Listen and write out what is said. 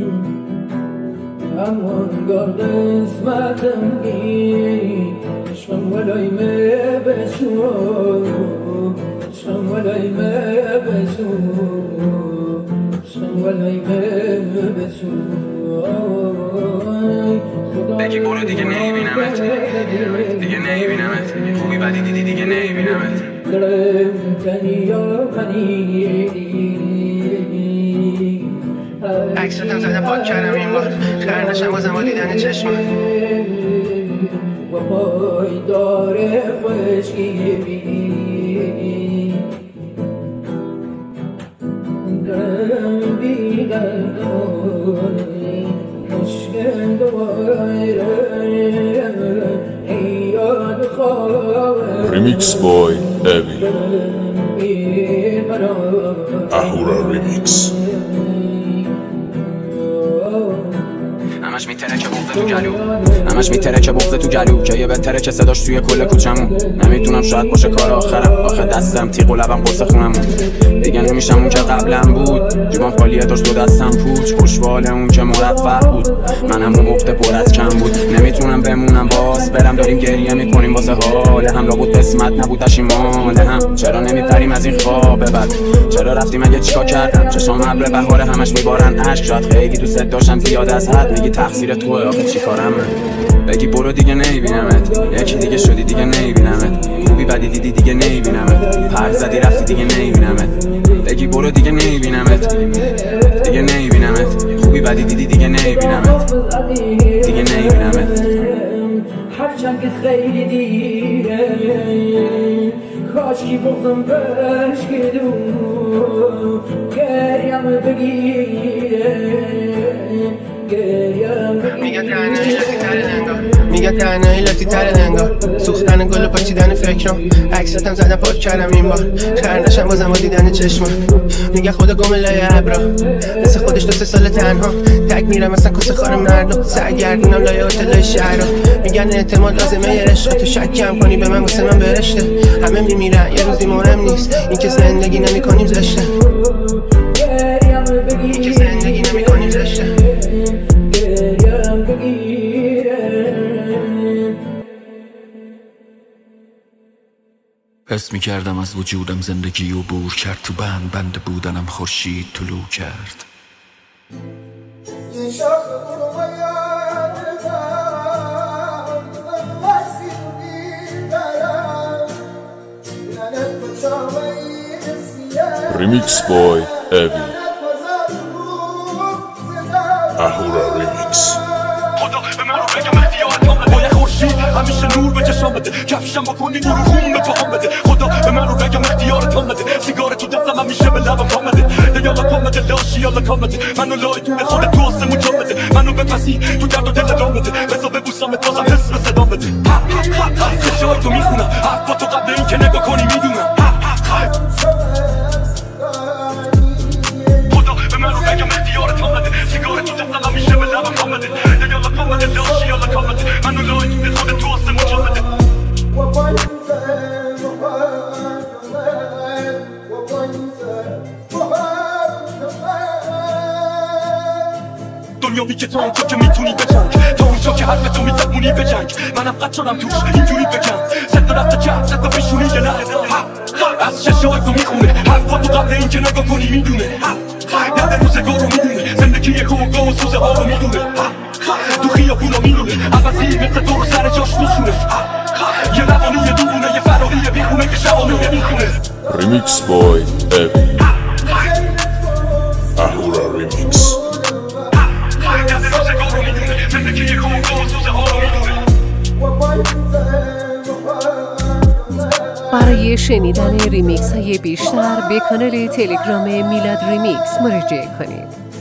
انگار قسمتم گی عشقم ولایمه بشو عشقم ولایمه بشو عشقم ولایمه بشو بگی برو دیگه نمیبینمت دیگه نمیبینمت خوبی بدی دیدی دیگه نمیبینمت دلم تنیا عکستم زده پاک کردم این بار خر نشم بازم با دیدن چشمات و پایدار خشکی بی دلم بیگردانه مشکل دواره یاد خواه Remix boy Evil Ahura Remix همش میترکه بغض تو گلو همش میترکه بغض تو گلو که یه بهتره که صداش توی کل کوچمون نمیدونم شاید باشه کار آخرم آخه دستم تیغ و لبم قرص خونمون دیگه نمیشم اون که قبلا بود جیبم خالیه داشت دو دستم پوچ خوشبال اون که مرفع بود منم اون عقده پر از کم بود نمیتونم بمونم باز برم داریم گریه میکنیم واسه حال هم لابد قسمت نبود پشیمان هم چرا نمیپریم از این خواب بد چرا رفتیم اگه چیکار کردم چشام ابر بهار همش میبارن اشک شاید خیلی دوست داشتم زیاد از حد میگی تقصیر توئه آخه چیکارم بگی برو دیگه نمیبینمت یکی دیگه شدی دیگه نمیبینمت خوبی بدی دیدی دیگه نمیبینمت پر زدی رفتی دیگه نمیبینمت بگی برو دیگه نمیبینمت دیگه نمیبینمت خوبی بدی دیدی دیگه نمیبینمت دیگه نمیبینمت هرچند که خیلی دیره کاشکی بغضم بشکدو گریم بگیره میگه تنهایی لاتی تره انگار سوختن گل و پاچیدن فکرم عکستم زدم پاک کردم این بار خر نشم بازم با دیدن چشمات میگه خدا گم لای ابرا مثل خودش 2 سال تنها تک میرم مثلا کس خار مردم سرگردونم لای هتلای شهرها میگن اعتماد لازمه یه رشته تو شک کم کنی به من واسه من برشته همه میمیرن یه روزی مهم نیست این که زندگی نمی‌کنیم زشته این که زندگی نمی‌کنیم زشته حس می‌کردم از وجودم زندگی و بور کرد تو بند بودنم خورشید طلوع کرد Remix boy Evil Ahura Remix خدا به من رو بگم اختیارت هم بده با یه خورشید همیشه نور به چشام بده کفشم با کنی نور خون به تو هم بده خدا به من رو بگم اختیارت هم بده سیگار تو دستم همیشه به لبم کام بده یالا کام بده لاشی یالا کام بده منو لای تو به خودت تو آسمون جام بده منو بپسی تو درد و دل رام بده بزا ببوسمت بازم حس به صدام بده از جای تو میخونم حرفاتو قبل این که نگاه کنی میدونم خدا به من رو بگم اختیارت هم بده سیگار تو دستم همیشه به لبم کام بده یالا کام بده لاشی یالا کام بده منو لای تو به خودت تو آسمون جام بده دنیاوی که تا اونجا که میتونی بجنگ تا اونجا که حرف تو میزبونی بجنگ منم قد شدم توش اینجوری بگم صد رفته کرد صد بشونی یه لحظه از چشای تو میخونه حرفاتو قبل این که نگاه کنی میدونه درد روزگار رو میدونه زندگی کوگاه و سوزه ها رو میدونه تو خیابونا میدونه عوضی مثل تو رو سر جاش میشونه یه روانی یه دونه یه فراری بیخونه که شبانه میخونه Remix boy Evil Ahura Remix برای شنیدن ریمیکس های بیشتر به کانال تلگرام میلاد ریمیکس مراجعه کنید.